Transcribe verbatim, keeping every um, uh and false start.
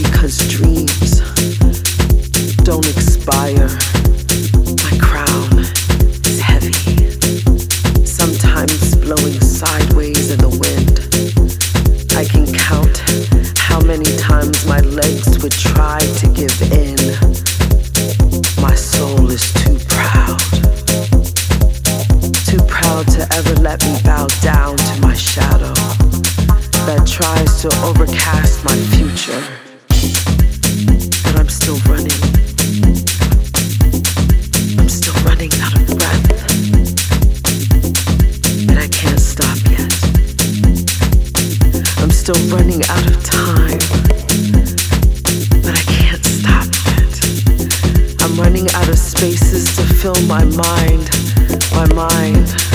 because dreams don't expire. My crown is heavy, sometimes blowing sideways in the wind. I can count how many times my legs would try to give in. My soul is too proud, too proud to ever let me bow down to my shadow that tries to overcast my future. But I'm still running. I'm still running out of breath. And I can't stop yet. I'm still running out of time. But I can't stop yet. I'm running out of spaces to fill my mind. My mind.